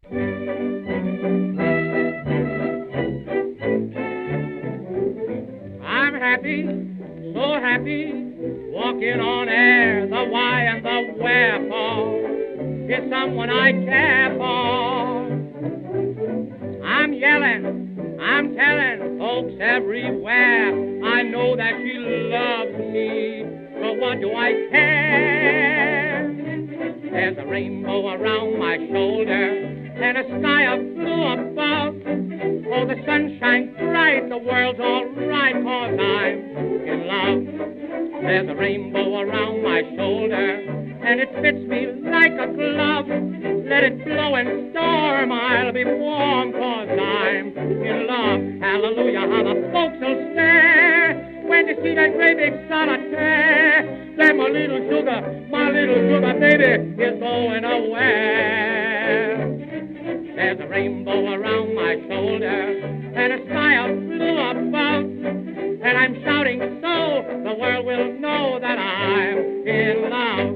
I'm happy, so happy, walking on air, the why and the wherefore. It's someone I care for. I'm yelling, I'm telling folks everywhere. I know that she loves me, so what do I care? There's a rainbow around my shoulder and a sky of blue above. Oh, the sun shines bright, the world's all right, 'cause I'm in love. There's a rainbow around my shoulder and it fits me like a glove. Let it blow and storm, I'll be warm, 'cause I'm in love. Hallelujah, how the folks will stare when they see that great big solitaire. Say, my little sugar baby is going away. There's a rainbow around my shoulder and a sky of blue above. And I'm shouting so the world will know that I'm in love.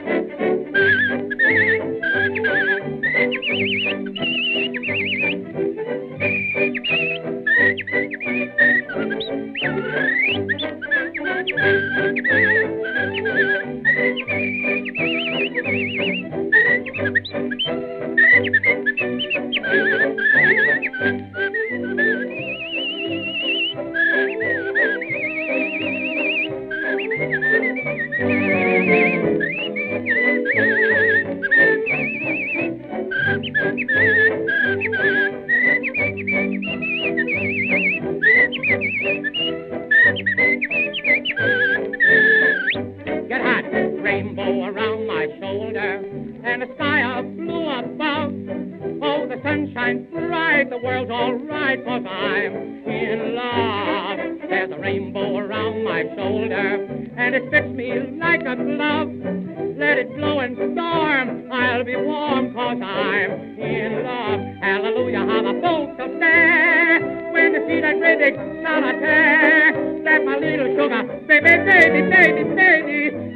Get hot, rainbow around my shoulder and a sky of blue above. Oh, the sun shines bright, the world's all right, 'cause I'm in love. There's a rainbow around my shoulder and it fits me like a glove. Let it blow and storm, I'll be warm, 'cause I'm in love. Hallelujah, how the folks will stare when they see that great big solitaire. That my little sugar baby